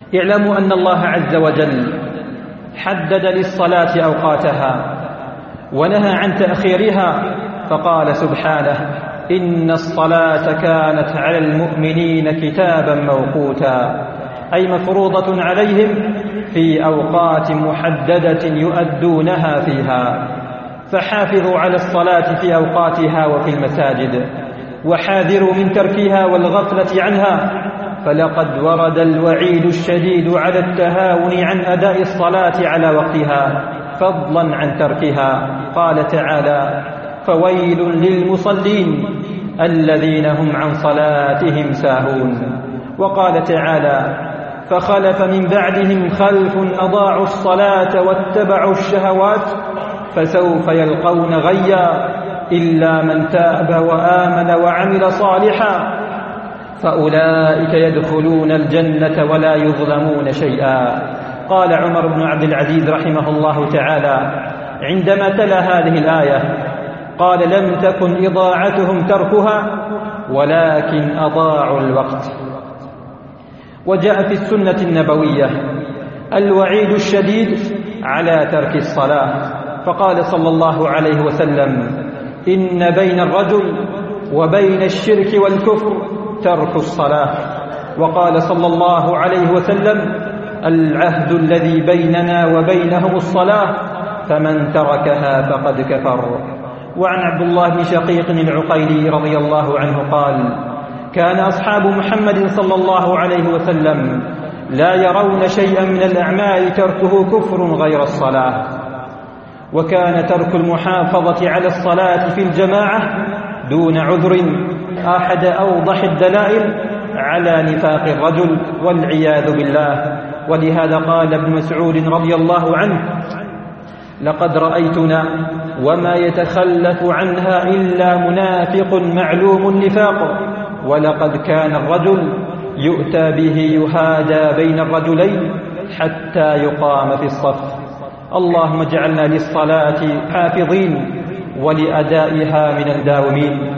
اعلموا أن الله عز وجل حدد للصلاة أوقاتها ونهى عن تأخيرها، فقال سبحانه: إن الصلاة كانت على المؤمنين كتابا موقوتا، أي مفروضة عليهم في أوقات محددة يؤدونها فيها. فحافظوا على الصلاة في أوقاتها وفي المساجد، وحاذروا من تركها والغفلة عنها، فلقد ورد الوعيد الشديد على التهاون عن أداء الصلاة على وقتها فضلا عن تركها. قال تعالى: فويل للمصلين الذين هم عن صلاتهم ساهون. وقال تعالى: فخلف من بعدهم خلف أضاعوا الصلاة واتبعوا الشهوات فسوف يلقون غيا إلا من تاب وآمن وعمل صالحا فأولئك يدخلون الجنة ولا يظلمون شيئا. قال عمر بن عبد العزيز رحمه الله تعالى عندما تلا هذه الآية، قال: لم تكن إضاعتهم تركها ولكن أضاعوا الوقت. وجاء في السنة النبوية الوعيد الشديد على ترك الصلاة، فقال صلى الله عليه وسلم: إن بين الرجل وبين الشرك والكفر ترك الصلاة. وقال صلى الله عليه وسلم: العهد الذي بيننا وبينهم الصلاة، فمن تركها فقد كفر. وعن عبد الله بن شقيق العقيلي رضي الله عنه قال: كان أصحاب محمد صلى الله عليه وسلم لا يرون شيئا من الأعمال تركه كفر غير الصلاة، وكان ترك المحافظة على الصلاة في الجماعة دون عذر أحد أوضح الدلائل على نفاق الرجل والعياذ بالله. ولهذا قال ابن مسعود رضي الله عنه: لقد رأيتنا وما يتخلف عنها إلا منافق معلوم النفاق، ولقد كان الرجل يؤتى به يهادى بين الرجلين حتى يقام في الصف. اللهم اجعلنا للصلاة حافظين ولأدائها من الداومين.